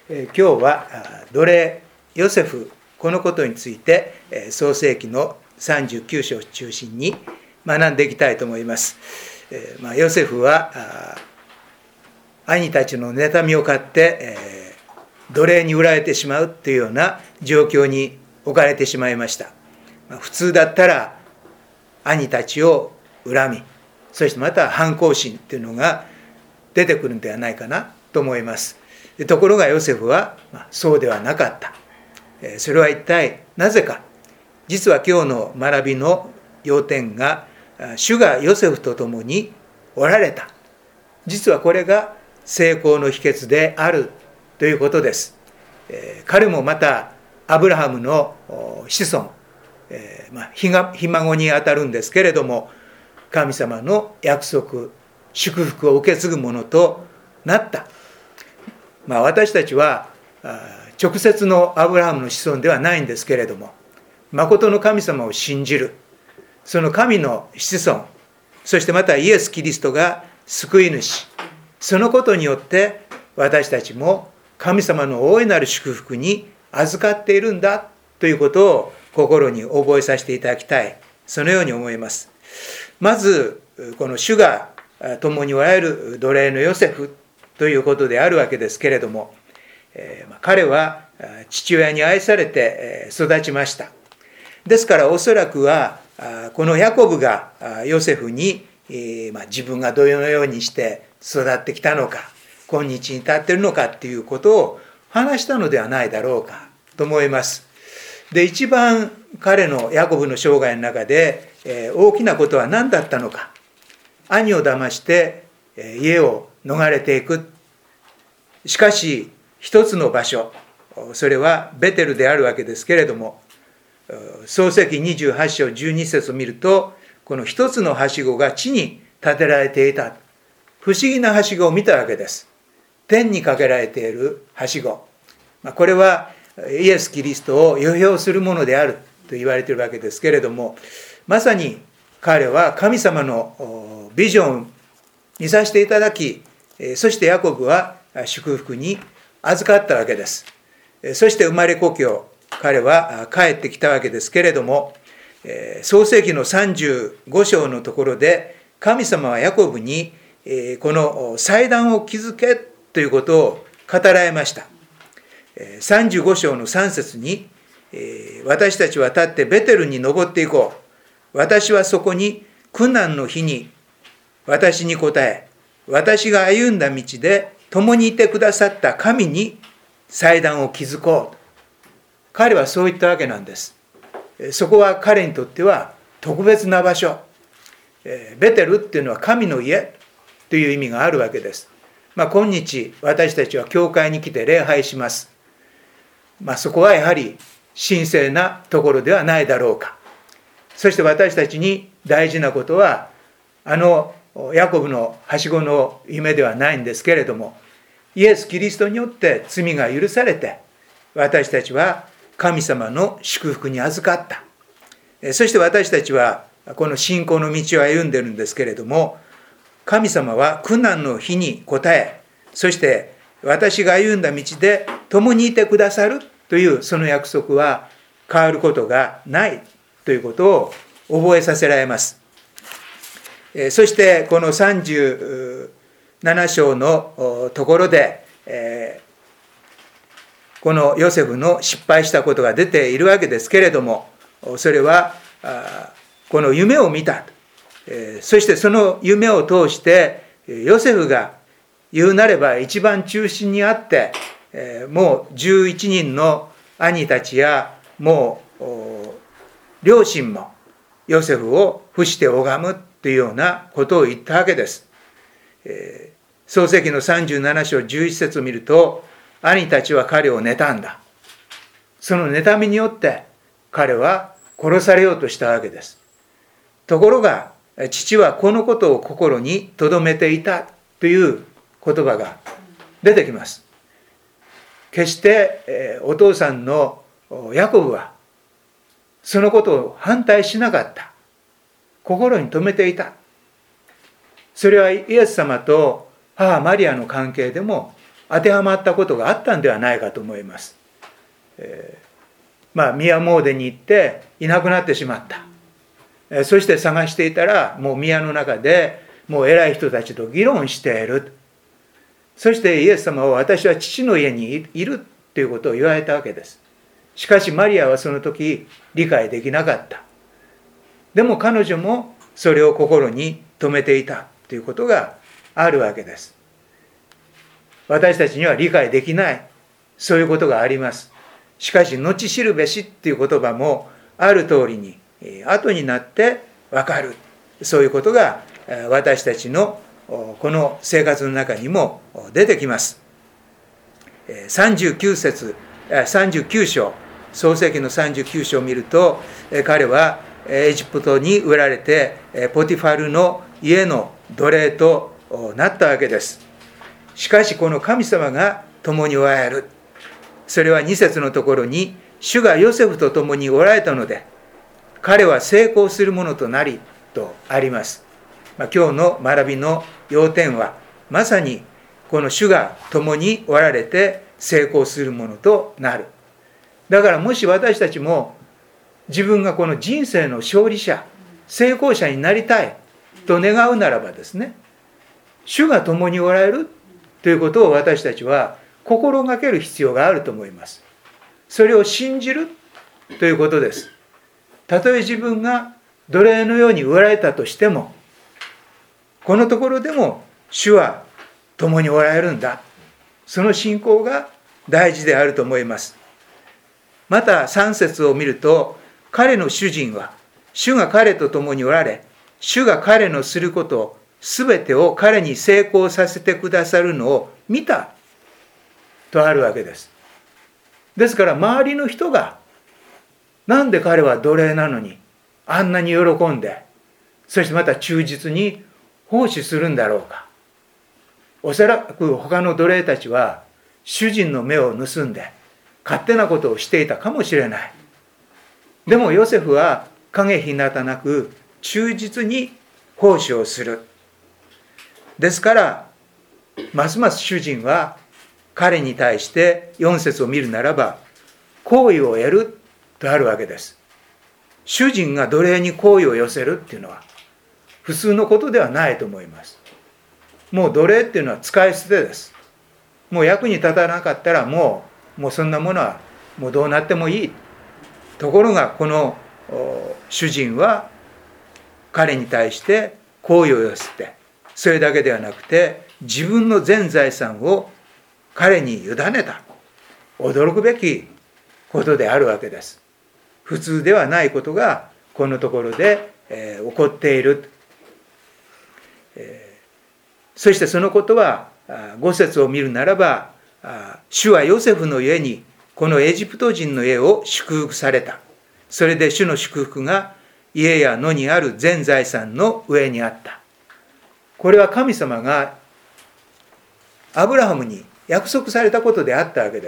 今日は奴隷ヨセフ、このことについて創世記の39章を中心に学んでいきたいと思います。ヨセフは兄たちの妬みを買って奴隷に売られてしまうというような状況に置かれてしまいました。普通だったら兄たちを恨み、そしてまた反抗心というのが出てくるのではないかなと思います。ところがヨセフはそうではなかった。それは一体なぜか。実は今日の学びの要点が、主がヨセフと共におられた。実はこれが成功の秘訣であるということです。彼もまたアブラハムの子孫、ひ孫にあたるんですけれども、神様の約束、祝福を受け継ぐものとなった。私たちは直接のアブラハムの子孫ではないんですけれども、誠の神様を信じる、その神の子孫、そしてまたイエス・キリストが救い主、そのことによって私たちも神様の大いなる祝福に預かっているんだということを心に覚えさせていただきたい、そのように思います。まずこの主が共におられる奴隷のヨセフということであるわけですけれども、彼は父親に愛されて育ちました。ですからおそらくはこのヤコブがヨセフに自分がどのようにして育ってきたのか、今日に至っているのかっていうことを話したのではないだろうかと思います。で、一番彼のヤコブの生涯の中で大きなことは何だったのか。兄を騙して家を逃れていく。しかし一つの場所、それはベテルであるわけですけれども、創世記28章12節を見ると、この一つのはしごが地に建てられていた。不思議なはしごを見たわけです。天にかけられているはしご。これはイエス・キリストを予表するものであると言われているわけですけれども、まさに彼は神様のビジョンを見させていただき、そしてヤコブは祝福に預かったわけです。そして生まれ故郷、彼は帰ってきたわけですけれども、創世記の35章のところで神様はヤコブにこの祭壇を築けということを語られました。35章の3節に、私たちは立ってベテルに登っていこう。私はそこに苦難の日に私に答え、私が歩んだ道で共にいてくださった神に祭壇を築こう。彼はそう言ったわけなんです。そこは彼にとっては特別な場所。ベテルっていうのは神の家という意味があるわけです。今日私たちは教会に来て礼拝します。そこはやはり神聖なところではないだろうか。そして私たちに大事なことは、ヤコブのはしごの夢ではないんですけれども、イエス・キリストによって罪が許されて、私たちは神様の祝福に預かった。そして私たちはこの信仰の道を歩んでいるんですけれども、神様は苦難の日に応え、そして私が歩んだ道で共にいてくださるというその約束は変わることがないということを覚えさせられます。そしてこの37章のところで、このヨセフの失敗したことが出ているわけですけれども、それはこの夢を見た。そしてその夢を通してヨセフが言うなれば一番中心にあって、もう11人の兄たちやもう両親もヨセフを伏して拝むというようなことを言ったわけです。創世記の37章11節を見ると、兄たちは彼を妬んだ。その妬みによって彼は殺されようとしたわけです。ところが父はこのことを心に留めていたという言葉が出てきます。決してお父さんのヤコブはそのことを反対しなかった。心に留めていた。それはイエス様と母マリアの関係でも当てはまったことがあったんではないかと思います。宮詣に行っていなくなってしまった。そして探していたら、もう宮の中でもう偉い人たちと議論している。そしてイエス様は、私は父の家にいるということを言われたわけです。しかしマリアはその時理解できなかった。でも彼女もそれを心に留めていたということがあるわけです。私たちには理解できない、そういうことがあります。しかし後知るべしっていう言葉もある通りに後になって分かる、そういうことが私たちのこの生活の中にも出てきます。39章、創世記の39章を見ると、彼はエジプトに売られてポティファルの家の奴隷となったわけです。しかしこの神様が共におられる、それは2節のところに、主がヨセフと共におられたので彼は成功するものとなりとあります。今日の学びの要点はまさにこの主が共におられて成功するものとなる。だからもし私たちも自分がこの人生の勝利者、成功者になりたいと願うならばですね、主が共におられるということを私たちは心がける必要があると思います。それを信じるということです。たとえ自分が奴隷のように売られたとしても、このところでも主は共におられるんだ、その信仰が大事であると思います。また3節を見ると、彼の主人は主が彼と共におられ、主が彼のすることすべてを彼に成功させてくださるのを見たとあるわけです。ですから周りの人が、なんで彼は奴隷なのにあんなに喜んで、そしてまた忠実に奉仕するんだろうか。おそらく他の奴隷たちは主人の目を盗んで勝手なことをしていたかもしれない。でもヨセフは影ひなたなく忠実に奉仕をする。ですからますます主人は彼に対して4節を見るならば好意を得るとあるわけです。主人が奴隷に好意を寄せるっていうのは普通のことではないと思います。もう奴隷っていうのは使い捨てです。もう役に立たなかったらもうそんなものはもうどうなってもいい。ところがこの主人は彼に対して好意を寄せて、それだけではなくて自分の全財産を彼に委ねた。驚くべきことであるわけです。普通ではないことがこのところで起こっている。そしてそのことは5節を見るならば、主はヨセフの家にこのエジプト人の家を祝福された。それで主の祝福が家や野にある全財産の上にあった。これは神様がアブラハムに約束されたことであったわけです。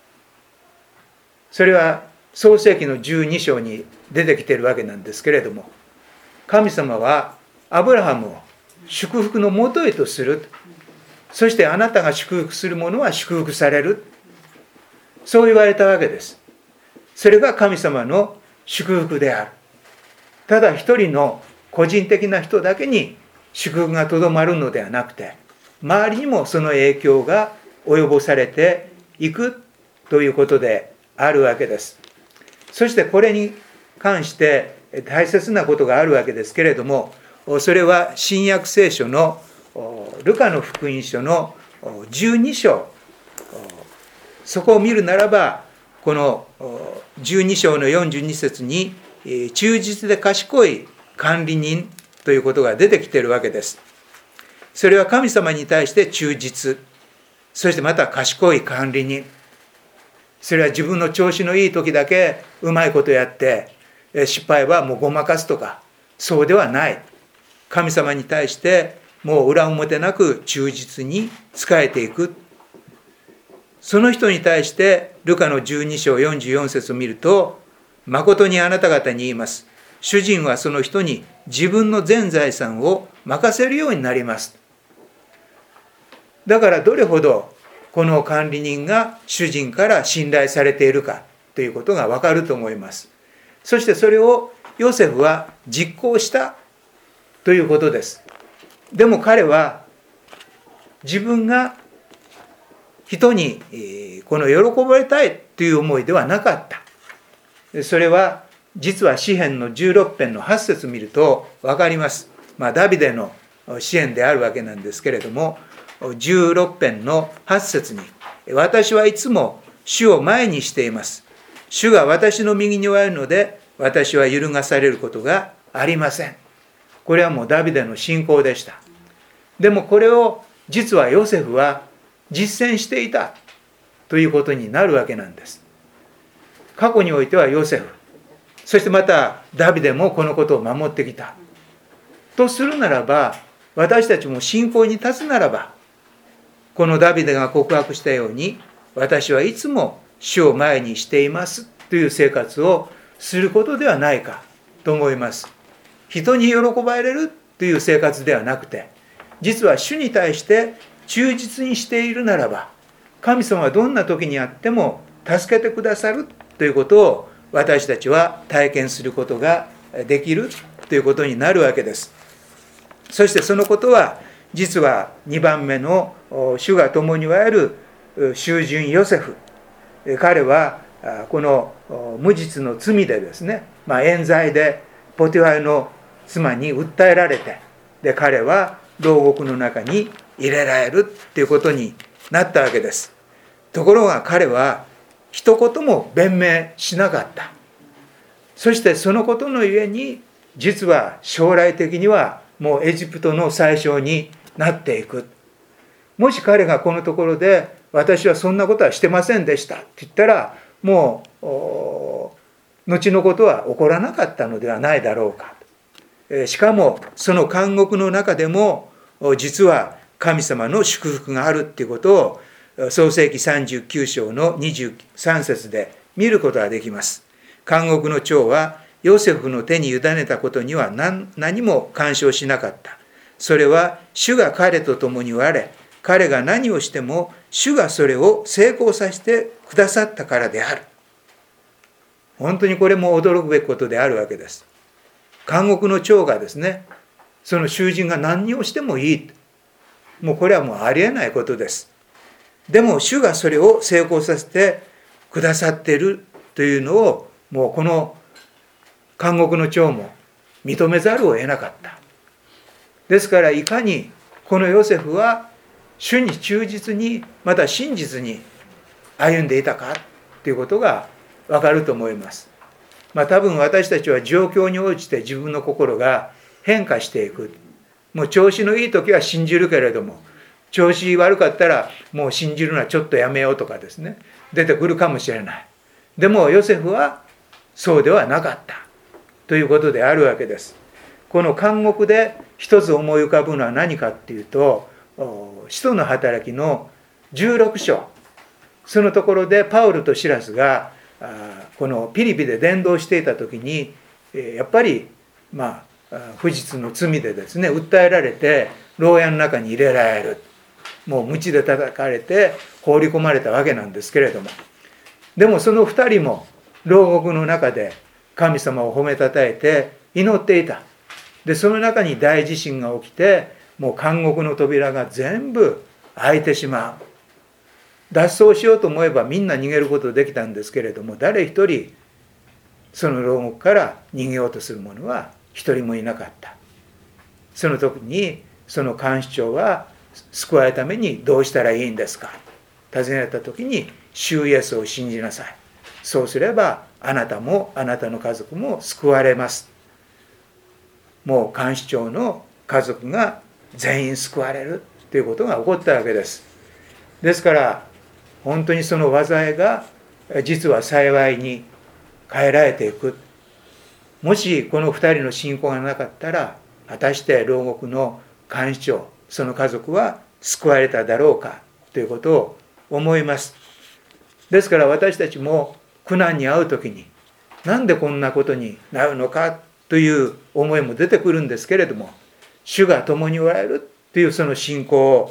それは創世記の12章に出てきているわけなんですけれども、神様はアブラハムを祝福のもとへとする。そしてあなたが祝福するものは祝福される。そう言われたわけです。それが神様の祝福である。ただ一人の個人的な人だけに祝福がとどまるのではなくて、周りにもその影響が及ぼされていくということであるわけです。そしてこれに関して大切なことがあるわけですけれども、それは新約聖書のルカの福音書の12章、そこを見るならば、この12章の42節に忠実で賢い管理人ということが出てきているわけです。それは神様に対して忠実、そしてまた賢い管理人。それは自分の調子のいい時だけうまいことやって失敗はもうごまかすとか、そうではない。神様に対してもう裏表なく忠実に仕えていく。その人に対してルカの12章44節を見ると、誠にあなた方に言います。主人はその人に自分の全財産を任せるようになります。だからどれほどこの管理人が主人から信頼されているかということがわかると思います。そしてそれをヨセフは実行したということです。でも彼は自分が人にこの喜ばれたいという思いではなかった。それは実は詩編の16編の8節見ると分かります。ダビデの詩編であるわけなんですけれども、16編の8節に、私はいつも主を前にしています。主が私の右におられるので、私は揺るがされることがありません。これはもうダビデの信仰でした。でもこれを実はヨセフは実践していたということになるわけなんです。過去においてはヨセフ、そしてまたダビデもこのことを守ってきたとするならば、私たちも信仰に立つならば、このダビデが告白したように、私はいつも主を前にしていますという生活をすることではないかと思います。人に喜ばれるという生活ではなくて、実は主に対して忠実にしているならば、神様はどんな時にあっても助けてくださるということを私たちは体験することができるということになるわけです。そしてそのことは実は2番目の主が共におられる囚人ヨセフ、彼はこの無実の罪でですね、冤罪でポティファの妻に訴えられて、で彼は牢獄の中に入れられるということになったわけです。ところが彼は一言も弁明しなかった。そしてそのことのゆえに、実は将来的にはもうエジプトの宰相になっていく。もし彼がこのところで、私はそんなことはしてませんでしたって言ったら、もう後のことは起こらなかったのではないだろうか。しかもその監獄の中でも実は神様の祝福があるっていうことを創世記39章の23節で見ることができます。監獄の長はヨセフの手に委ねたことには何も干渉しなかった。それは主が彼と共におられ、彼が何をしても主がそれを成功させてくださったからである。本当にこれも驚くべきことであるわけです。監獄の長がですね、その囚人が何をしてもいい。もうこれはもうありえないことです。でも主がそれを成功させてくださっているというのを、もうこの監獄の長も認めざるを得なかった。ですからいかにこのヨセフは主に忠実に、また真実に歩んでいたかということがわかると思います。多分私たちは状況に応じて自分の心が変化していく。もう調子のいい時は信じるけれども、調子悪かったらもう信じるのはちょっとやめようとかですね、出てくるかもしれない。でもヨセフはそうではなかったということであるわけです。この監獄で一つ思い浮かぶのは何かっていうと、使徒の働きの16章、そのところでパウルとシラスがこのピリピで伝道していた時に、やっぱり不実の罪でですね訴えられて牢屋の中に入れられる。もう鞭で叩かれて放り込まれたわけなんですけれども、でもその2人も牢獄の中で神様を褒めたたえて祈っていた。でその中に大地震が起きて、もう監獄の扉が全部開いてしまう。脱走しようと思えばみんな逃げることできたんですけれども、誰一人その牢獄から逃げようとする者は一人もいなかった。その時にその監視長は、救われるためにどうしたらいいんですか尋ねた時に、主イエスを信じなさい。そうすればあなたもあなたの家族も救われます。もう監視長の家族が全員救われるということが起こったわけです。ですから本当にその災いが実は幸いに変えられていく。もしこの2人の信仰がなかったら、果たして牢獄の監視長、その家族は救われただろうかということを思います。ですから私たちも苦難に遭うときに、なんでこんなことになるのかという思いも出てくるんですけれども、主が共におられるというその信仰を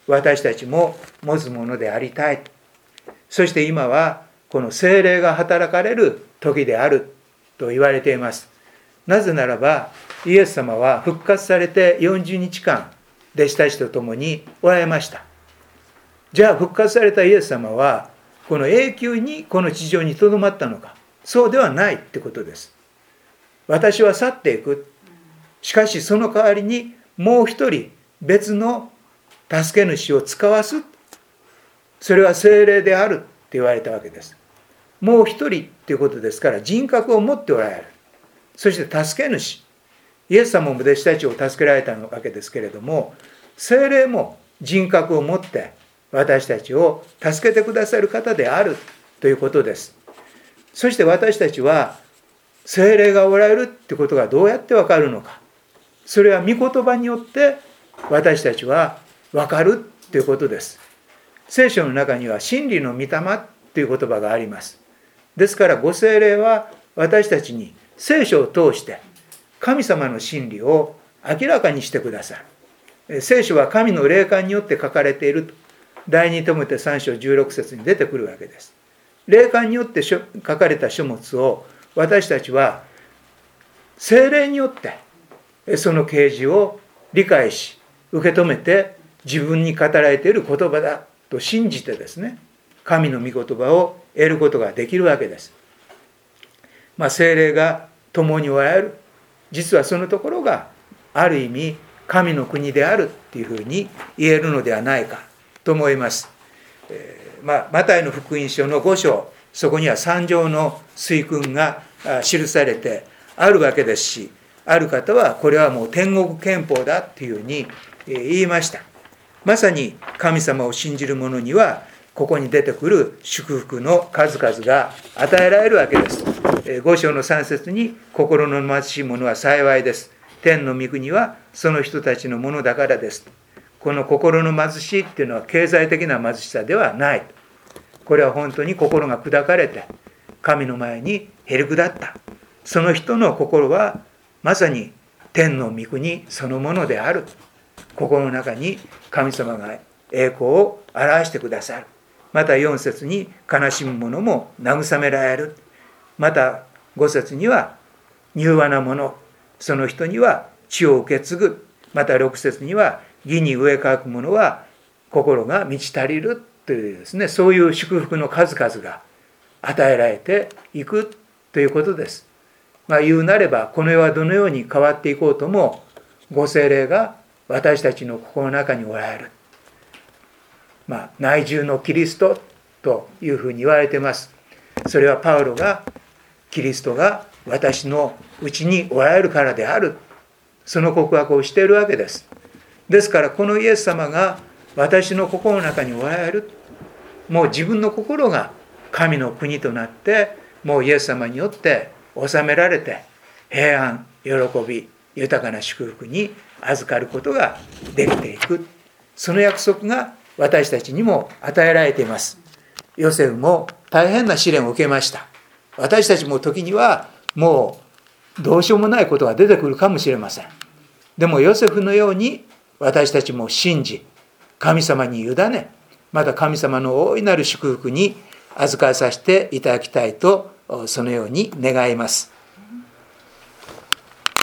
私たちも持つものでありたい。そして今はこの聖霊が働かれる時であると言われています。なぜならばイエス様は復活されて40日間弟子たちと共におられました。じゃあ復活されたイエス様はこの永久にこの地上にとどまったのか。そうではないってことです。私は去っていく。しかしその代わりにもう一人別の助け主を使わす。それは聖霊であるって言われたわけです。もう一人っていうことですから人格を持っておられる。そして助け主。イエス様も弟子たちを助けられたわけですけれども、聖霊も人格を持って私たちを助けてくださる方であるということです。そして私たちは聖霊がおられるってことがどうやってわかるのか。それは御言葉によって私たちはわかるということです。聖書の中には真理の御霊という言葉があります。ですからご聖霊は私たちに聖書を通して神様の真理を明らかにしてくださる。聖書は神の霊感によって書かれていると第2テモテ3章16節に出てくるわけです。霊感によって書かれた書物を私たちは聖霊によってその啓示を理解し受け止めて自分に語られている言葉だと信じてですね、神の御言葉を得ることができるわけです。聖霊が共におられる。実はそのところがある意味神の国であるっていうふうに言えるのではないかと思います。マタイの福音書の5章、そこには三条の水訓が記されてあるわけですし、ある方はこれはもう天国憲法だっていうふうに言いました。まさに神様を信じる者にはここに出てくる祝福の数々が与えられるわけです。5章の3節に心の貧しい者は幸いです。天の御国はその人たちのものだからです。この心の貧しいっていうのは経済的な貧しさではない。これは本当に心が砕かれて神の前にへり下った。その人の心はまさに天の御国そのものである。心の中に神様が栄光を表してくださる。また4節に悲しむ者も慰められる。また5節には柔和な者、その人には地を受け継ぐ。また6節には義に植え替く者は心が満ち足りるというですね、そういう祝福の数々が与えられていくということです。言うなればこの世はどのように変わっていこうともご聖霊が私たちの心の中におられる。内住のキリストというふうに言われています。それはパウロがキリストが私のうちにおられるからである。その告白をしているわけです。ですからこのイエス様が私の心の中におられる。もう自分の心が神の国となってもうイエス様によって治められて平安、喜び、豊かな祝福に預かることができていく。その約束が私たちにも与えられています。ヨセフも大変な試練を受けました。私たちも時にはもうどうしようもないことが出てくるかもしれません。でもヨセフのように私たちも信じ、神様に委ね、また神様の大いなる祝福に預かりさせていただきたいと、そのように願います。